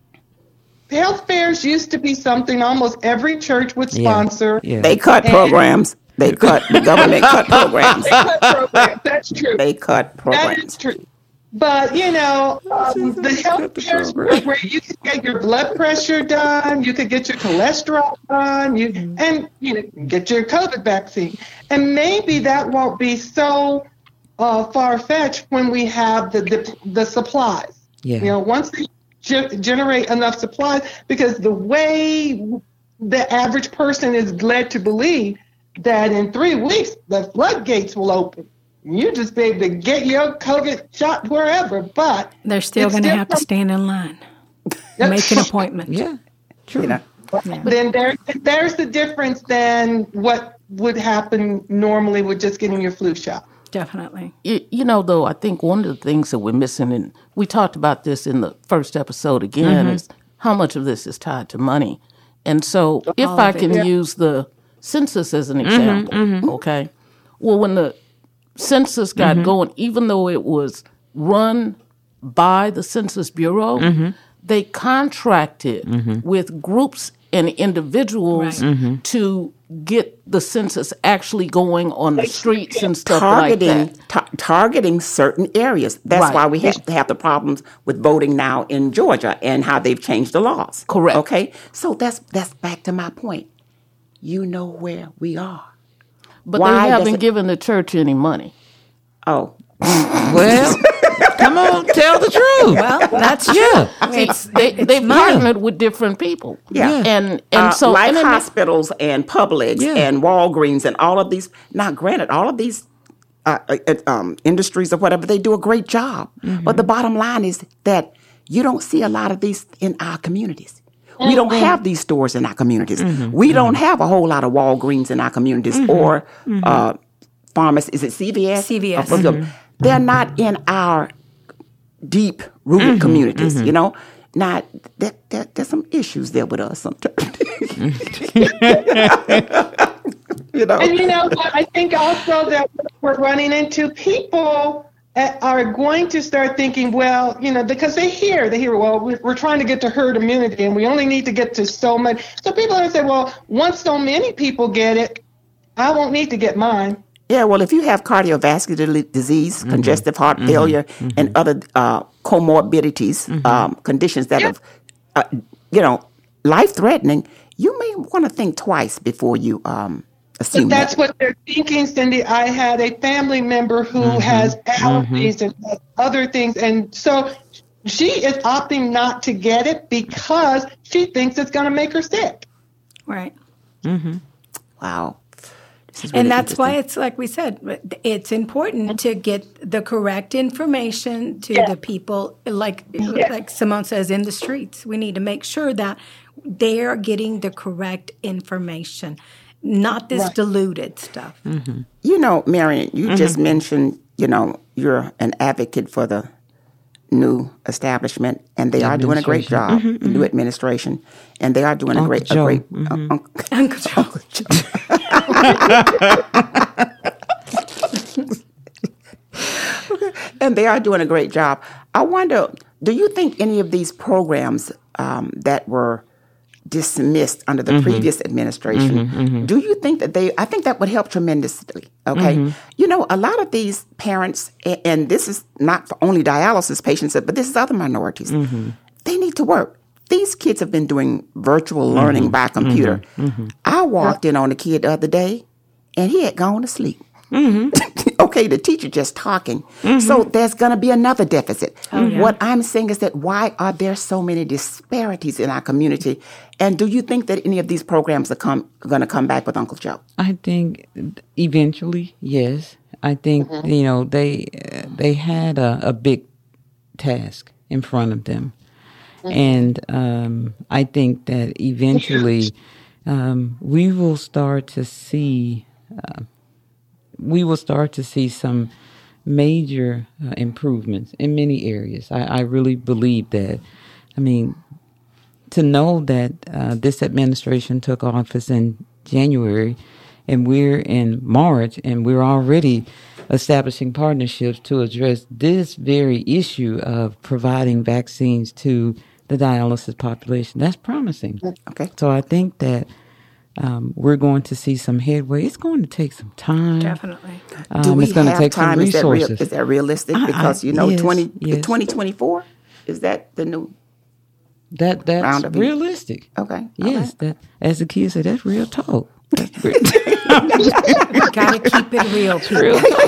Health fairs used to be something almost every church would sponsor. Yeah, yeah. They cut and programs. They cut, the government cut programs. They cut programs, that's true. They cut programs. That is true. But, you know, um, the health cares where you could get your blood pressure done, you could get your cholesterol done, you, and, you know, get your COVID vaccine. And maybe that won't be so uh, far-fetched when we have the the, the supplies. Yeah. You know, once they ge- generate enough supplies, because the way the average person is led to believe that in three weeks, the floodgates will open. You just be able to get your COVID shot wherever, but they're still going to have to stand in line, make an appointment. Yeah, true. You know? Yeah. Then there, there's the difference than what would happen normally with just getting your flu shot. Definitely. You, you know, though, I think one of the things that we're missing, and we talked about this in the first episode again, mm-hmm. is how much of this is tied to money. And so if All I of it, can yeah. use the census as an example, Mm-hmm, mm-hmm. okay? Well, when the census got mm-hmm. going, even though it was run by the Census Bureau, mm-hmm. they contracted mm-hmm. with groups and individuals right. mm-hmm. to get the census actually going on the streets and stuff targeting, like that. Ta- targeting certain areas. That's Right. why we have to have the problems with voting now in Georgia and how they've changed the laws. Correct. Okay? So that's that's back to my point. You know where we are. But Why they does haven't it- given the church any money. Oh. Well, come on, tell the truth. Well, That's Yeah. It's, they they partnered with different people. Yeah. And and Uh, so like and then- hospitals and Publix Yeah. and Walgreens and all of these. Now, granted, all of these uh, uh, um, industries or whatever, they do a great job. But the bottom line is that you don't see a lot of these in our communities. We don't have these stores in our communities. We don't have a whole lot of Walgreens in our communities or uh, pharmacy. Is it C V S? C V S. Uh, They're not in our deep rooted communities, you know. Now, there, there, there's some issues there with us sometimes. You know? And you know what? I think also that we're running into people that are going to start thinking, well, you know, because they hear, they hear, well, we- we're trying to get to herd immunity and we only need to get to so much. So people are going to say, well, once so many people get it, I won't need to get mine. Yeah, well, if you have cardiovascular li- disease, congestive heart failure, and other uh, comorbidities, um, conditions that have, uh, you know, life-threatening, you may want to think twice before you um, assume But that's that. what they're thinking, Cindy. I had a family member who has allergies and other things. And so she is opting not to get it because she thinks it's going to make her sick. Right. Wow. This is really And that's why interesting. it's like we said, it's important to get the correct information to the people, like like Simone says, in the streets. We need to make sure that they're getting the correct information, not this Right. diluted stuff. You know, Marion, you just mentioned, you know, you're an advocate for the new establishment, and they are doing a great job, the new administration, and they are doing a Uncle great, Joe. a great, uh, Uncle, Uncle Joe. Uncle Joe. And they are doing a great job. I wonder, do you think any of these programs um, that were dismissed under the previous administration, do you think that they, I think that would help tremendously, okay? You know, a lot of these parents, a- and this is not for only dialysis patients, but this is other minorities, they need to work. These kids have been doing virtual learning by computer. I walked in on a kid the other day, and he had gone to sleep. Okay, the teacher just talking. So there's going to be another deficit. What I'm saying is that why are there so many disparities in our community? And do you think that any of these programs are come going to come back with Uncle Joe? I think eventually, yes. I think you know they uh, they had a, a big task in front of them, and um, I think that eventually um, we will start to see uh, we will start to see some major uh, improvements in many areas. I, I really believe that. I mean, to know that uh, this administration took office in January and we're in March and we're already establishing partnerships to address this very issue of providing vaccines to the dialysis population, that's promising. Okay. So I think that um, we're going to see some headway. It's going to take some time. Definitely. Um, Do we it's going to have take time? some Is that, real, resources. is that realistic? I- I- Because, you know, yes, twenty, yes. twenty twenty-four, is that the new? That that's Round of- realistic. Okay. Yes, that as the kids say, that's real talk. That's real, Got to keep it real, people.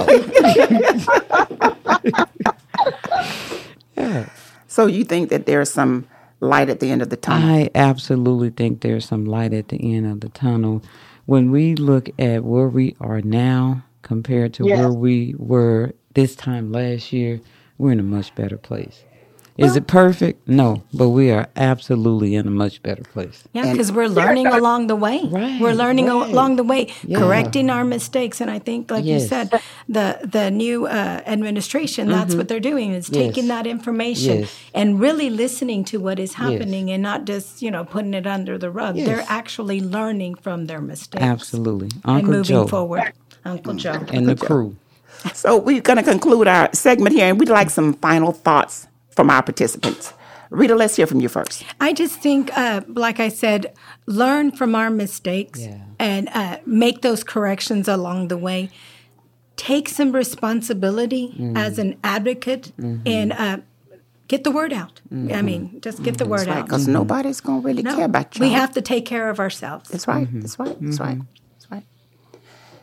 real talk. So you think that there's some light at the end of the tunnel? I absolutely think there's some light at the end of the tunnel. When we look at where we are now compared to Yes. where we were this time last year, we're in a much better place. Is it perfect? No, but we are absolutely in a much better place. Yeah, because we're learning along the way. Right, We're learning right. along the way, Yeah. correcting our mistakes. And I think, like you Yes. said, the the new uh, administration, that's what they're doing, is Yes. taking that information Yes. and really listening to what is happening and not just, you know, putting it under the rug. Yes. They're actually learning from their mistakes. Absolutely. And Uncle moving Joe forward. Uncle Joe. and the crew. So we're going to conclude our segment here, and we'd like some final thoughts from our participants. Rita, let's hear from you first. I just think, uh, like I said, learn from our mistakes Yeah. and uh, make those corrections along the way. Take some responsibility as an advocate and uh, get the word out. I mean, just get the word out. Because nobody's going to really No, care about you. we have to take care of ourselves. That's right. That's right. That's right. That's right.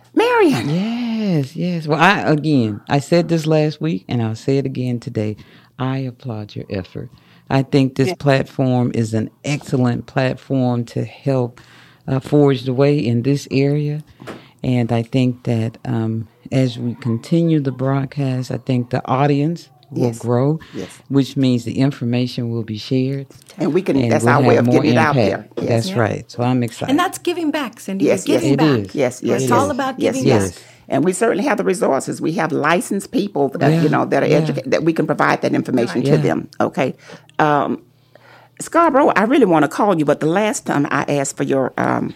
Marion. Yes, yes. Well, I again, I said this last week, and I'll say it again today. I applaud your effort. I think this yeah. platform is an excellent platform to help uh, forge the way in this area. And I think that um, as we continue the broadcast, I think the audience will yes. grow, yes. which means the information will be shared. And we can, and that's we'll our way of getting impact. it out there. Yes. That's yeah. right. So I'm excited. And that's giving back, Cindy. Yes, You're giving yes, back. It is. Yes, yes. It's yes. all about giving yes, back. Yes. And we certainly have the resources. We have licensed people that, yeah. you know, that are yeah. educated, that we can provide that information right. to yeah. them. Okay. Um, Scarborough, I really want to call you, but the last time I asked for your, um,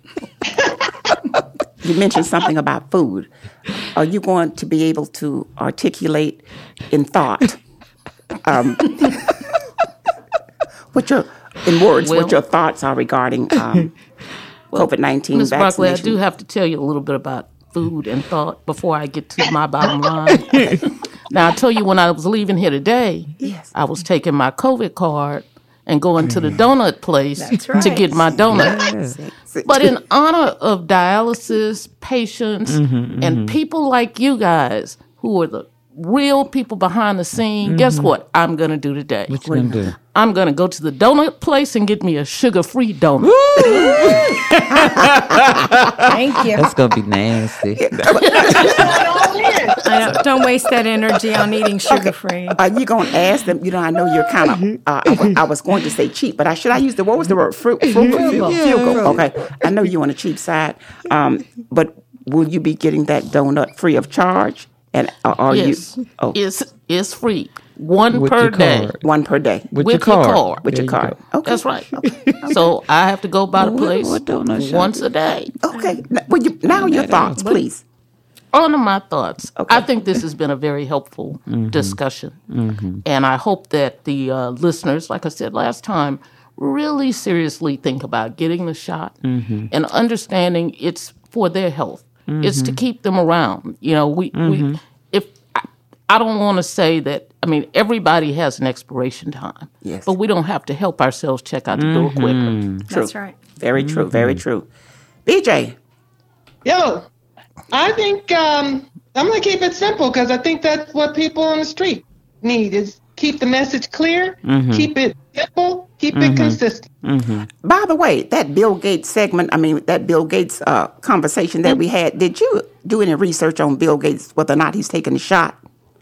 you mentioned something about food. Are you going to be able to articulate in thought, um, what your, in words, well, what your thoughts are regarding um, well, COVID nineteen Miz vaccination? Barkley, I do have to tell you a little bit about food and thought before I get to my bottom line. Now, I tell you, when I was leaving here today, yes. I was taking my COVID card and going to the donut place right. to get my donut. Yes. But in honor of dialysis patients mm-hmm, mm-hmm. and people like you guys who are the real people behind the scene, mm-hmm. guess what I'm going to do today? What you going to do? I'm going to go to the donut place and get me a sugar-free donut. Thank you. That's going to be nasty. I don't, don't waste that energy on eating sugar-free. Are you going to ask them? You know, I know you're kind of, uh, I, w- I was going to say cheap, but I should I use the, what was the word? Fruit, frugal? Frugal. Yeah. Frugal. Okay. I know you're on the cheap side, um, but will you be getting that donut free of charge? And uh, are yes. you? Oh. It's, it's free. One With per day. Card. One per day. With, With your card. Your card. With there your card. You okay. That's right. Okay. So I have to go by the Well, place what donut shop? once a day. Okay. Now, well, you, now your thoughts, please. On to my thoughts. Okay. I think this has been a very helpful mm-hmm. discussion. Mm-hmm. And I hope that the uh, listeners, like I said last time, really seriously think about getting the shot mm-hmm. and understanding it's for their health. Mm-hmm. It's to keep them around. You know, we, mm-hmm. we if I, I don't want to say that, I mean, everybody has an expiration time. Yes. But we don't have to help ourselves check out the door mm-hmm. quicker. True. That's right. Very true. Very true. B J. Yo, I think um, I'm going to keep it simple because I think that's what people on the street need is keep the message clear, mm-hmm. keep it simple, keep mm-hmm. it consistent. Mm-hmm. By the way, that Bill Gates segment, I mean, that Bill Gates uh, conversation that mm-hmm. we had, did you do any research on Bill Gates, whether or not he's taking a shot?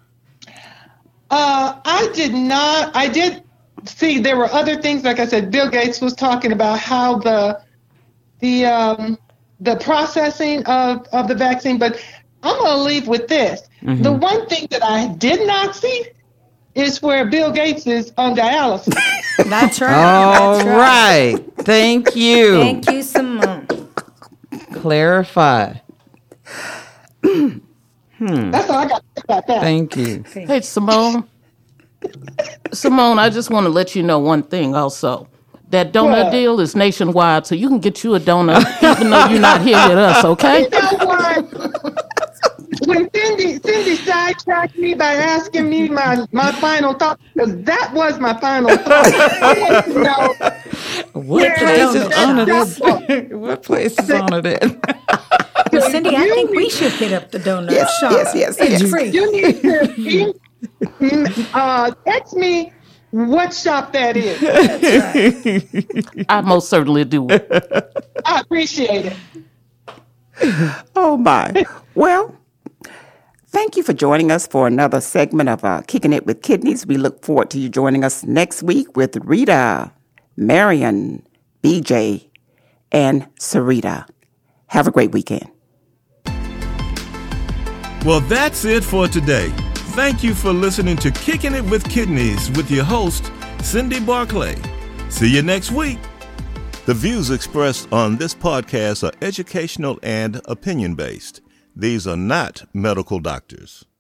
Uh, I did not. I did see there were other things. Like I said, Bill Gates was talking about how the the um, the processing of, of the vaccine. But I'm going to leave with this. Mm-hmm. The one thing that I did not see is where Bill Gates is on dialysis. That's right. All That's right. right. Thank you. Thank you, Simone. Clarify. Hmm. That's all I got to say about that. Thank you. Hey, Simone. Simone, I just want to let you know one thing also. That donut what? deal is nationwide, so you can get you a donut even though you're not here with us, okay? You know what? When Cindy, Cindy sidetracked me by asking me my, my final thought, because that was my final thought. I want to know what place is honored at? What place is honored at? Well, Cindy, I think we should hit up the donut yes, shop. Yes, yes, it's yes. free. You need to uh, text me what shop that is. That's right. I most certainly do. I appreciate it. Oh, my. Well, thank you for joining us for another segment of uh, Kicking It with Kidneys. We look forward to you joining us next week with Rita, Marion, B J, and Sarita. Have a great weekend. Well, that's it for today. Thank you for listening to Kicking It with Kidneys with your host, Cindy Barclay. See you next week. The views expressed on this podcast are educational and opinion-based. These are not medical doctors.